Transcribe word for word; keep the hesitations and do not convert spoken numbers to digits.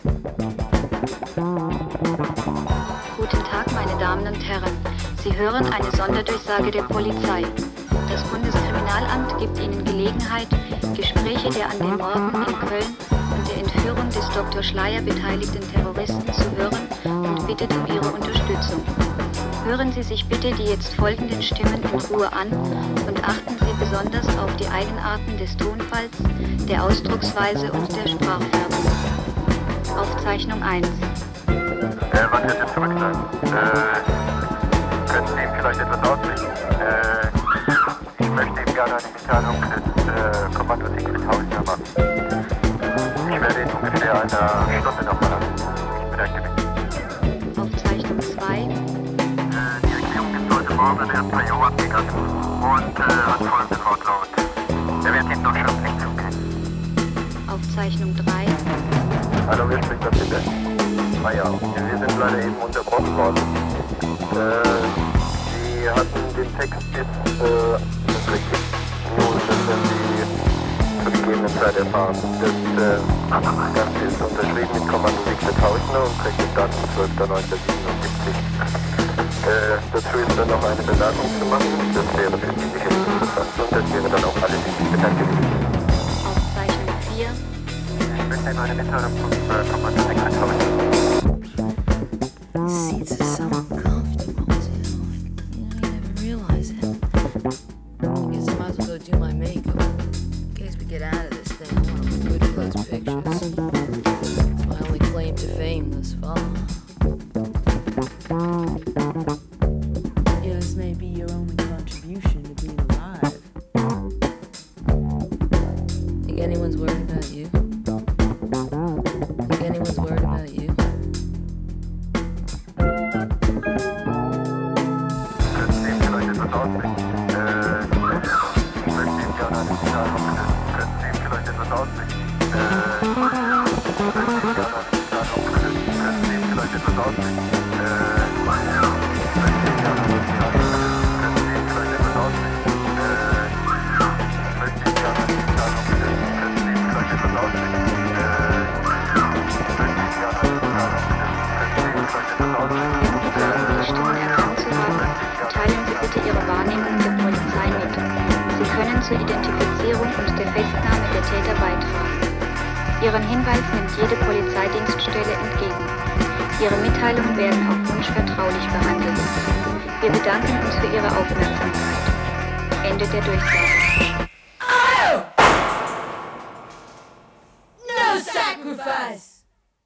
Guten Tag, meine Damen und Herren. Sie hören eine Sonderdurchsage der Polizei. Das Bundeskriminalamt gibt Ihnen Gelegenheit, Gespräche der an den Morden in Köln und der Entführung des Doktor Schleyer beteiligten Terroristen zu hören und bittet um Ihre Unterstützung. Hören Sie sich bitte die jetzt folgenden Stimmen in Ruhe an und achten Sie besonders auf die Eigenarten des Tonfalls, der Ausdrucksweise und der Sprachfärbung. Aufzeichnung eins. Äh, wann wird es zurück sein? Äh, können Sie ihm vielleicht etwas ausrichten? Äh, ich möchte ihm gerne eine Mitteilung des äh, Kommandos Siegfried Hausner machen. Ich werde in ungefähr einer Stunde nochmal anrufen. Ich bedanke mich. Aufzeichnung zwei. Äh, die Regierung ist heute Morgen an Herrn Pajot abgegangen und äh, hat folgenden Wortlaut. Er wird Ihnen noch schriftlich zugehen. Aufzeichnung drei. Hallo, wer spricht da bitte? Ah ja, wir sind leider eben unterbrochen worden. Äh, Sie hatten den Text bis äh, das richtig. Nun, das werden Sie zur gegebenen Zeit erfahren. Das äh, Ganze ist unterschrieben mit Kommando Siegfried Hausner und trägt das Datum zwölfter neunter siebenundsiebzig. Äh, dazu ist dann noch eine Bemerkung zu machen. Das wäre für Sie sicherlich interessant und das wäre dann auch alles. Ich bedanke mich. Aufzeichnung vier. Ich möchte Ihnen eine Mitteilung vom äh, Kommando Siegfried Hausner. Seats are so uncomfortable too. You don't even realize it. I guess I might as well go do my makeup. In case we get out of this thing, I want to good close pictures. It's my only claim to fame thus far. Yeah, this may be your only contribution to being alive. Think anyone's worried about you? Think anyone's worried about you? Die Stimmen erkannt zu haben, teilen Sie bitte Ihre Wahrnehmung der Polizei mit. Sie können zur Identifizierung und der Festnahme der Täter beitragen. Ihren Hinweis nimmt jede Polizeidienststelle entgegen. Ihre Mitteilungen werden auf Wunsch vertraulich behandelt. Wir bedanken uns für Ihre Aufmerksamkeit. Ende der Durchsage. No sacrifice!